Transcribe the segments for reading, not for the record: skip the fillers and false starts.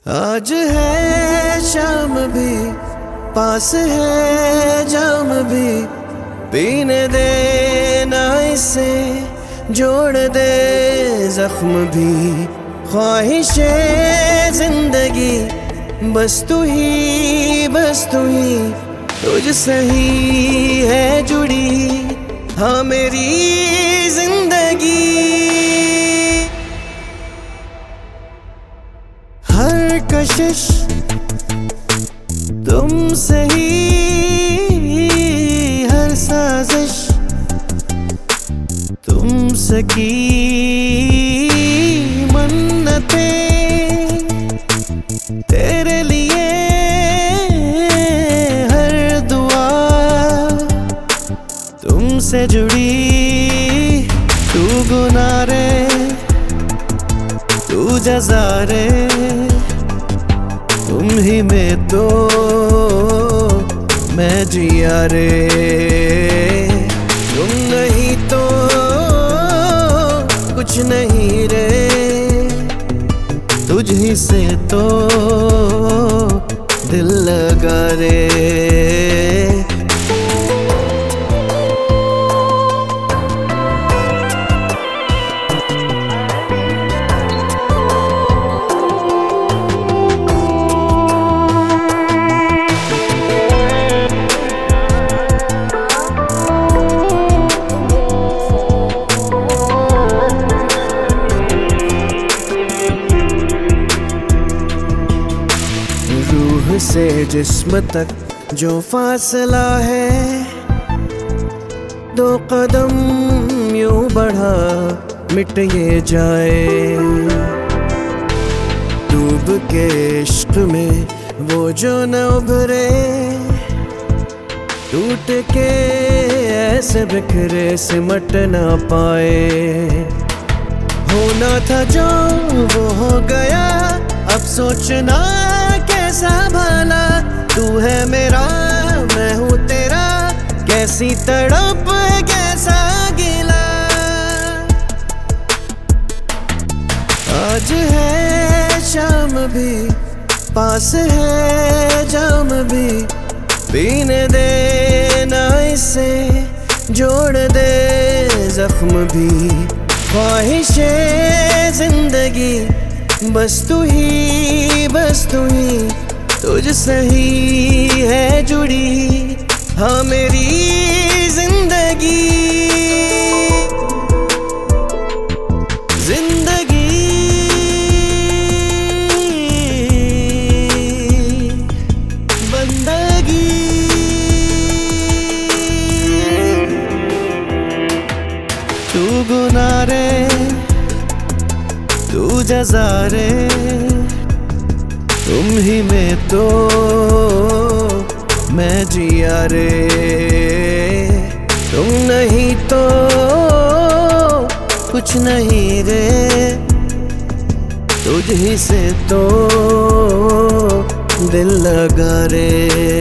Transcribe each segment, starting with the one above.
आज है शाम भी, पास है जाम भी, पीने दे ना इसे, जोड़ दे जख्म भी। ख्वाहिशे जिंदगी बस तू ही, बस तू ही, तुझसे ही है जुड़ी हाँ मेरी जिंदगी। हर कशिश तुमसे ही, हर साजिश तुमसे की, मन्नतें तेरे लिए, हर दुआ तुमसे जुड़ी। तू गुनाह रे, तू जज़ा रे, तुम ही में तो मैं जिया रे। तुम नहीं तो कुछ नहीं रे, तुझ ही से तो दिल लगा रे। रूह से जिस्म तक जो फासला है, दो कदम यूं बढ़ा मिट ये जाए। डूब के इश्क में वो जो न उभरे, टूट के ऐसे बिखरे सिमट ना पाए। होना था जो वो हो गया, अब सोचना कैसा भला। तू है मेरा मैं हूँ तेरा, कैसी तड़प है कैसा गिला। आज है शाम भी, पास है जाम भी, पीने दे ना इसे, जोड़ दे जख्म भी। ख्वाहिशे जिंदगी बस तू ही, बस तू ही, तुझसे ही है जुड़ी हाँ मेरी जिंदगी। जिंदगी बंदगी, तू गुनाह रे, तू जज़ा रे, तुम ही में तो मैं जिया रे। तुम नहीं तो कुछ नहीं रे, तुझ ही से तो दिल लगा रे।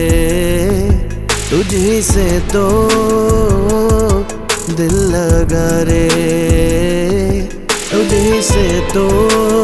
तुझ ही से तो दिल लगा रे, तुझ ही से तो